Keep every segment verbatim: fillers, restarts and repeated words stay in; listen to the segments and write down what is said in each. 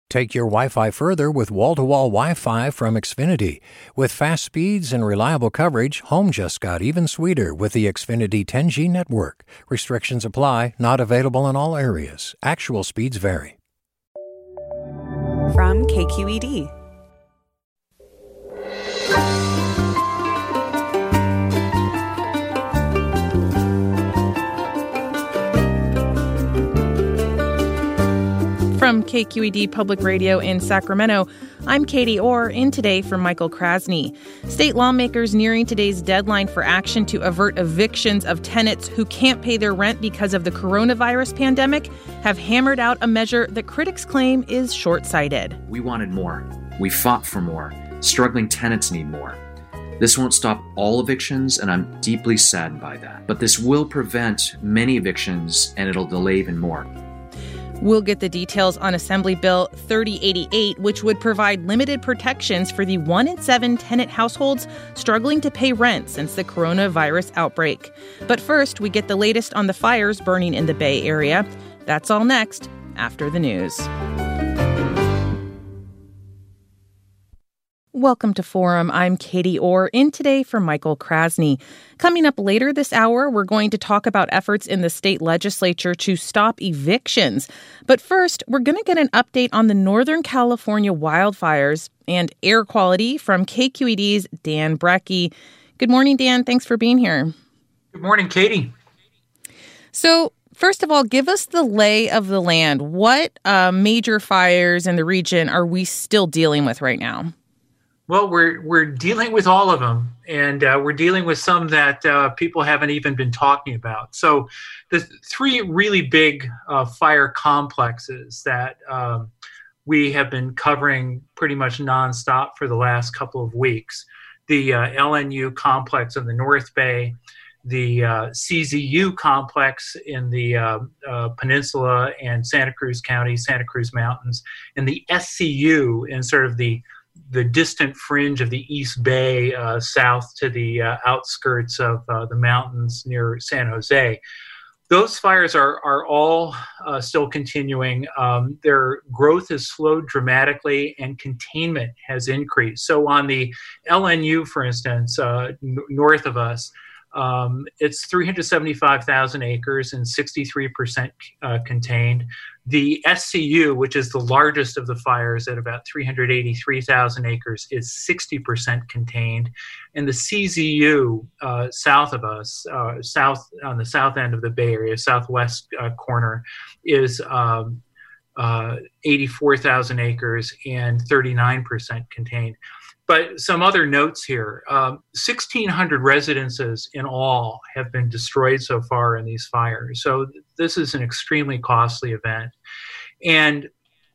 Take your Wi-Fi further with wall-to-wall Wi-Fi from Xfinity. With fast speeds and reliable coverage, home just got even sweeter with the Xfinity ten G network. Restrictions apply, not available in all areas. Actual speeds vary. From K Q E D. From K Q E D Public Radio in Sacramento, I'm Katie Orr, in today for Michael Krasny. State lawmakers nearing today's deadline for action to avert evictions of tenants who can't pay their rent because of the coronavirus pandemic have hammered out a measure that critics claim is short-sighted. We wanted more. We fought for more. Struggling tenants need more. This won't stop all evictions, and I'm deeply saddened by that. But this will prevent many evictions, and it'll delay even more. We'll get the details on Assembly Bill thirty eighty-eight, which would provide limited protections for the one in seven tenant households struggling to pay rent since the coronavirus outbreak. But first, we get the latest on the fires burning in the Bay Area. That's all next, after the news. Welcome to Forum. I'm Katie Orr, in today for Michael Krasny. Coming up later this hour, we're going to talk about efforts in the state legislature to stop evictions. But first, we're going to get an update on the Northern California wildfires and air quality from K Q E D's Dan Brekke. Good morning, Dan. Thanks for being here. Good morning, Katie. So, first of all, give us the lay of the land. What uh, major fires in the region are we still dealing with right now? Well, we're we're dealing with all of them, and uh, we're dealing with some that uh, people haven't even been talking about. So the three really big uh, fire complexes that um, we have been covering pretty much nonstop for the last couple of weeks, the uh, L N U complex in the North Bay, the uh, C Z U complex in the uh, uh, Peninsula and Santa Cruz County, Santa Cruz Mountains, and the S C U in sort of the the distant fringe of the East Bay, uh, south to the uh, outskirts of uh, the mountains near San Jose. Those fires are are all uh, still continuing. Um, their growth has slowed dramatically and containment has increased. So on the L N U, for instance, uh, n- north of us, um, it's three hundred seventy-five thousand acres and sixty-three percent uh, contained. The S C U, which is the largest of the fires at about three hundred eighty-three thousand acres, is sixty percent contained. And the C Z U, uh, south of us, uh, south on the south end of the Bay Area, southwest uh, corner, is um, uh, eighty-four thousand acres and thirty-nine percent contained. But some other notes here. Um, sixteen hundred residences in all have been destroyed so far in these fires. So this is an extremely costly event. And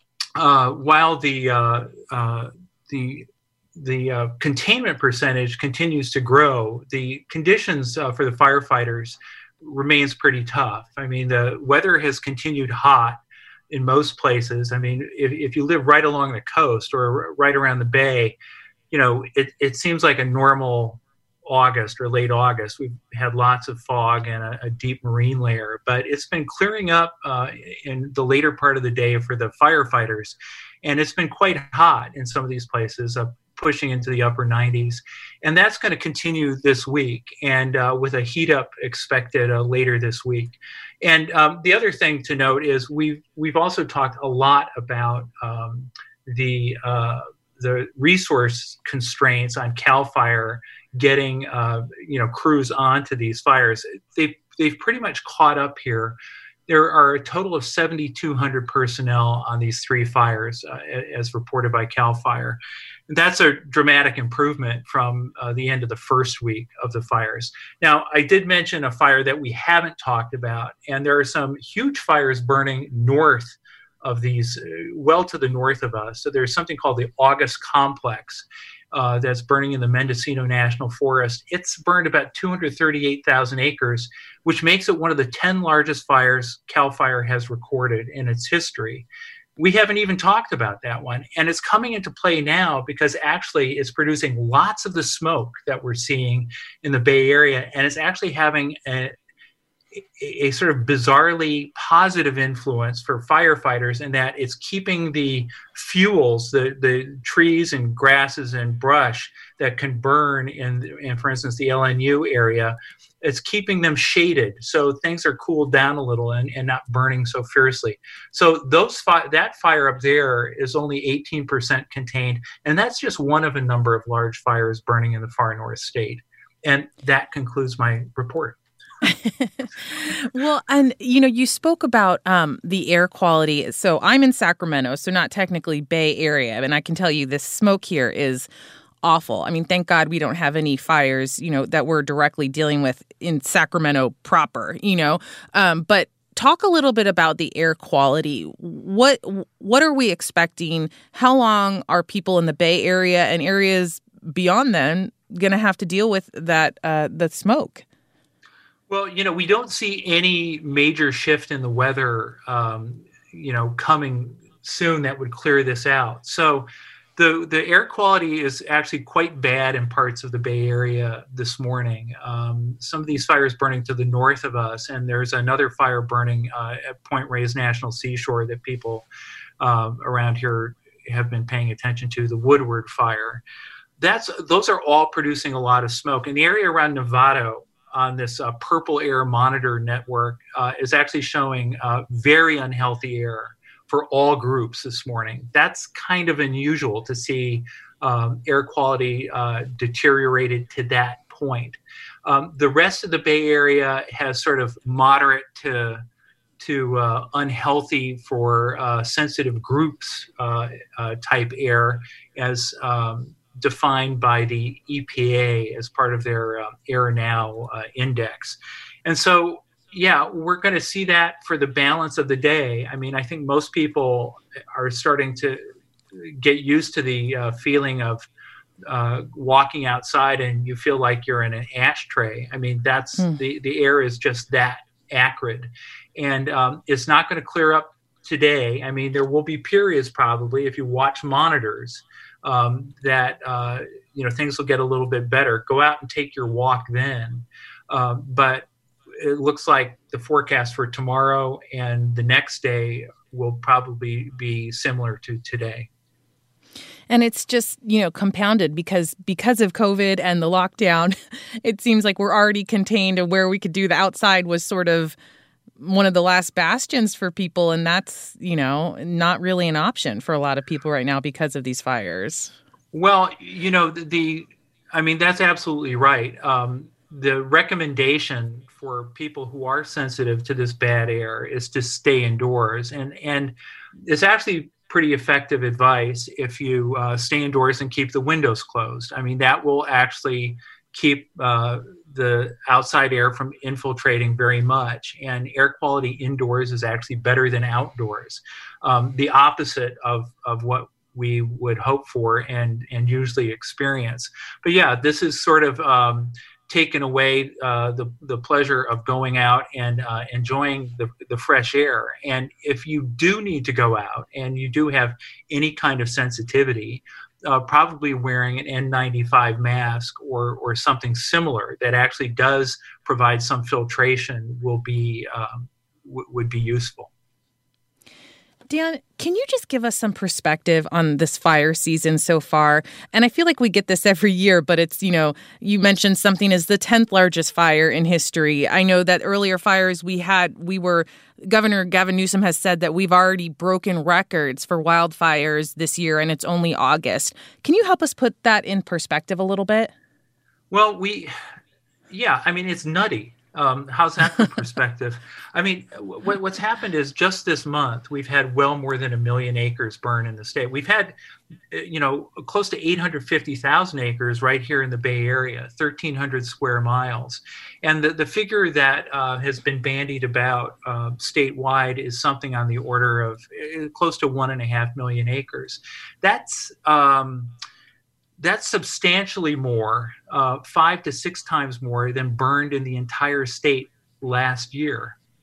uh, while the uh, uh, the the uh, containment percentage continues to grow, the conditions uh, for the firefighters remains pretty tough. I mean, the weather has continued hot in most places. I mean, if, if you live right along the coast or right around the bay, you know, it, it seems like a normal August or late August. We've had lots of fog and a, a deep marine layer, but it's been clearing up uh, in the later part of the day for the firefighters. And it's been quite hot in some of these places, uh, pushing into the upper nineties. And that's going to continue this week, and uh, with a heat up expected uh, later this week. And um, the other thing to note is we've, we've also talked a lot about um, the uh, the resource constraints on CAL FIRE getting uh, you know crews onto these fires. They've, they've pretty much caught up here. There are a total of seventy-two hundred personnel on these three fires, uh, as reported by CAL FIRE. And that's a dramatic improvement from uh, the end of the first week of the fires. Now, I did mention a fire that we haven't talked about, and there are some huge fires burning north of these, uh, well to the north of us. So there's something called the August Complex uh, that's burning in the Mendocino National Forest. It's burned about two hundred thirty-eight thousand acres, which makes it one of the ten largest fires CAL FIRE has recorded in its history. We haven't even talked about that one. And it's coming into play now because actually it's producing lots of the smoke that we're seeing in the Bay Area. And it's actually having a, a, a sort of bizarrely positive influence for firefighters in that it's keeping the fuels, the, the trees and grasses and brush that can burn in, in, for instance, the L N U area, it's keeping them shaded. So things are cooled down a little and, and not burning so fiercely. So those fi- that fire up there is only eighteen percent contained. And that's just one of a number of large fires burning in the far north state. And that concludes my report. Well, and, you know, you spoke about um, the air quality. So I'm in Sacramento, so not technically Bay Area. And I can tell you this smoke here is awful. I mean, thank God we don't have any fires, you know, that we're directly dealing with in Sacramento proper, you know. Um, but talk a little bit about the air quality. What what are we expecting? How long are people in the Bay Area and areas beyond then going to have to deal with that uh, the smoke? Well, you know, we don't see any major shift in the weather, um, you know, coming soon that would clear this out. So the the air quality is actually quite bad in parts of the Bay Area this morning. Um, some of these fires burning to the north of us, and there's another fire burning uh, at Point Reyes National Seashore that people uh, around here have been paying attention to, the Woodward Fire. That's those are all producing a lot of smoke. In the area around Novato, on this uh, Purple Air Monitor network, uh, is actually showing uh, very unhealthy air for all groups this morning. That's kind of unusual to see um, air quality uh, deteriorated to that point. Um, the rest of the Bay Area has sort of moderate to to uh, unhealthy for uh, sensitive groups uh, uh, type air, as um, defined by the E P A as part of their uh, Air Now uh, index. And so, yeah, we're going to see that for the balance of the day. I mean, I think most people are starting to get used to the uh, feeling of uh, walking outside and you feel like you're in an ashtray. I mean, that's mm. the, the air is just that acrid. And um, it's not going to clear up today. I mean, there will be periods probably, if you watch monitors, um, that, uh, you know, things will get a little bit better. Go out and take your walk then. Um, but it looks like the forecast for tomorrow and the next day will probably be similar to today. And it's just, you know, compounded because because of COVID and the lockdown, it seems like we're already contained, and where we could do the outside was sort of one of the last bastions for people. And that's, you know, not really an option for a lot of people right now because of these fires. Well, you know, the, the I mean, that's absolutely right. Um, the recommendation for people who are sensitive to this bad air is to stay indoors. And, and it's actually pretty effective advice if you uh, stay indoors and keep the windows closed. I mean, that will actually keep uh, the outside air from infiltrating very much. And air quality indoors is actually better than outdoors. Um, the opposite of, of what we would hope for and, and usually experience. But yeah, this is sort of um, taken away uh, the, the pleasure of going out and uh, enjoying the, the fresh air. And if you do need to go out and you do have any kind of sensitivity, uh, probably wearing an N ninety-five mask or, or something similar that actually does provide some filtration will be um, w- would be useful. Dan, can you just give us some perspective on this fire season so far? And I feel like we get this every year, but it's, you know, you mentioned something as the tenth largest fire in history. I know that earlier fires we had, we were, Governor Gavin Newsom has said that we've already broken records for wildfires this year, and it's only August. Can you help us put that in perspective a little bit? Well, we, yeah, I mean, it's nutty. Um, how's that for perspective? I mean, w- what's happened is just this month, we've had well more than a million acres burn in the state. We've had, you know, close to eight hundred fifty thousand acres right here in the Bay Area, thirteen hundred square miles. And the, the figure that uh, has been bandied about uh, statewide is something on the order of uh, close to one and a half million acres. That's... Um, That's substantially more, uh, five to six times more than burned in the entire state last year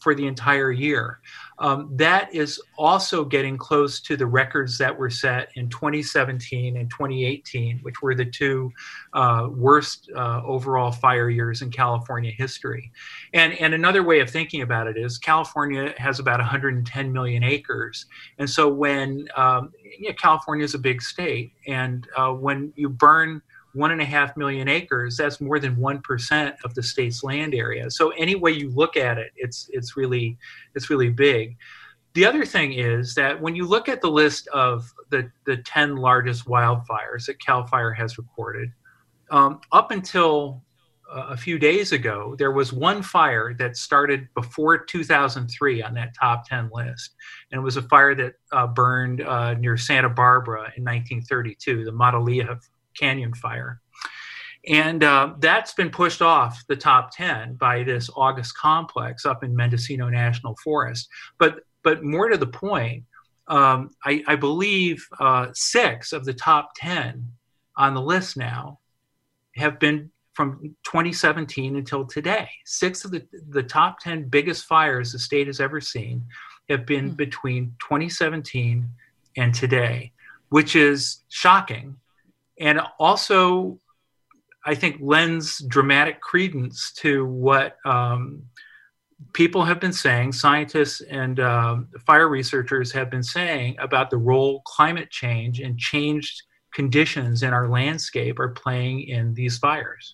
for the entire year. Um, that is also getting close to the records that were set in twenty seventeen and twenty eighteen, which were the two uh, worst uh, overall fire years in California history. And, and another way of thinking about it is California has about one hundred ten million acres. And so when um, you know, California is a big state, and uh, when you burn one and a half million acres, that's more than one percent of the state's land area. So any way you look at it, it's it's really it's really big. The other thing is that when you look at the list of the, the ten largest wildfires that CAL FIRE has recorded, um, up until uh, a few days ago, there was one fire that started before two thousand three on that top ten list. And it was a fire that uh, burned uh, near Santa Barbara in nineteen thirty-two, the Matalija Canyon fire. And uh, that's been pushed off the top ten by this August complex up in Mendocino National Forest. But but more to the point, um, I, I believe uh, six of the top ten on the list now have been from twenty seventeen until today. Six of the, the top ten biggest fires the state has ever seen have been mm-hmm. between twenty seventeen and today, which is shocking. And also, I think, lends dramatic credence to what um, people have been saying, scientists and uh, fire researchers have been saying about the role climate change and changed conditions in our landscape are playing in these fires.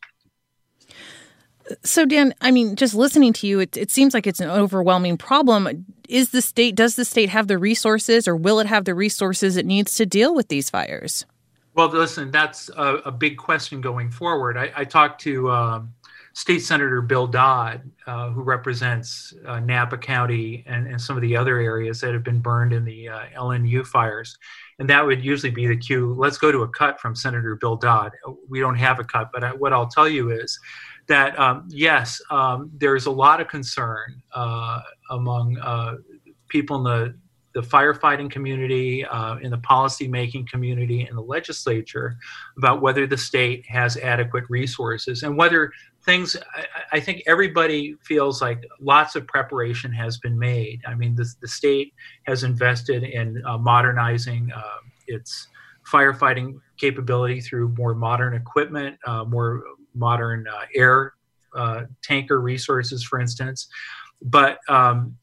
So, Dan, I mean, just listening to you, it, it seems like it's an overwhelming problem. Is the state, does the state have the resources, or will it have the resources it needs to deal with these fires? Well, listen, that's a, a big question going forward. I, I talked to um, State Senator Bill Dodd, uh, who represents uh, Napa County and, and some of the other areas that have been burned in the uh, L N U fires. And that would usually be the cue. Let's go to a cut from Senator Bill Dodd. We don't have a cut, but I, what I'll tell you is that, um, yes, um, there's a lot of concern uh, among uh, people in the the firefighting community, uh, in the policymaking community, in the legislature about whether the state has adequate resources and whether things, I, I think everybody feels like lots of preparation has been made. I mean, the, the state has invested in uh, modernizing uh, its firefighting capability through more modern equipment, uh, more modern uh, air uh, tanker resources, for instance. But um,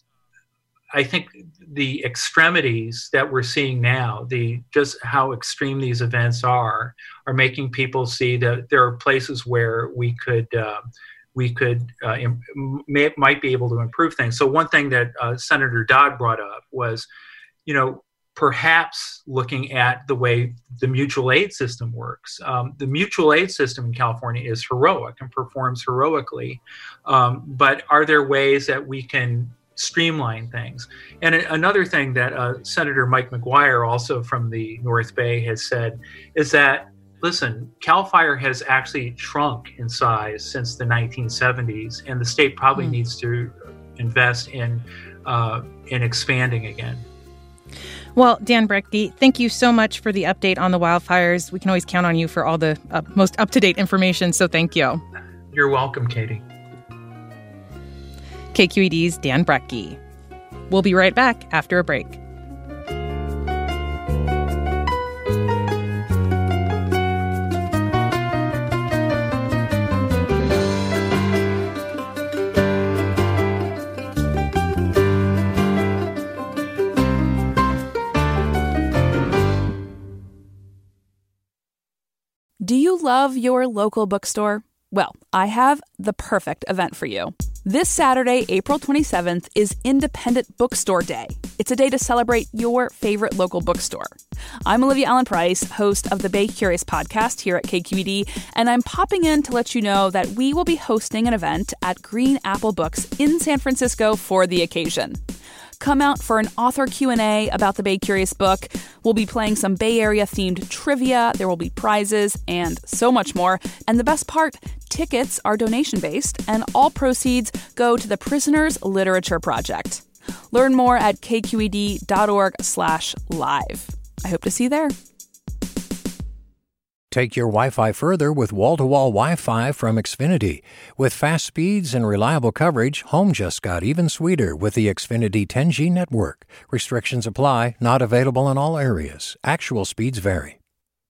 I think the extremities that we're seeing now, the just how extreme these events are, are making people see that there are places where we could uh, we could uh, im- may, might be able to improve things. So one thing that uh, Senator Dodd brought up was, you know, perhaps looking at the way the mutual aid system works. Um, the mutual aid system in California is heroic and performs heroically, um, but are there ways that we can streamline things? And another thing that uh, Senator Mike McGuire, also from the North Bay, has said is that, listen, CAL FIRE has actually shrunk in size since the nineteen seventies, and the state probably mm. needs to invest in uh, in expanding again. Well, Dan Brettke, thank you so much for the update on the wildfires. We can always count on you for all the uh, most up-to-date information, so thank you. You're welcome, Katie. K Q E D's Dan Brettke. We'll be right back after a break. Do you love your local bookstore? Well, I have the perfect event for you. This Saturday, April twenty-seventh, is Independent Bookstore Day. It's a day to celebrate your favorite local bookstore. I'm Olivia Allen Price, host of the Bay Curious podcast here at K Q E D, and I'm popping in to let you know that we will be hosting an event at Green Apple Books in San Francisco for the occasion. Come out for an author Q and A about the Bay Curious book. We'll be playing some Bay Area-themed trivia, there will be prizes, and so much more. And the best part, tickets are donation-based, and all proceeds go to the Prisoners Literature Project. Learn more at kqed.org slash live. I hope to see you there. Take your Wi-Fi further with wall-to-wall Wi-Fi from Xfinity. With fast speeds and reliable coverage, home just got even sweeter with the Xfinity ten G network. Restrictions apply, not available in all areas. Actual speeds vary.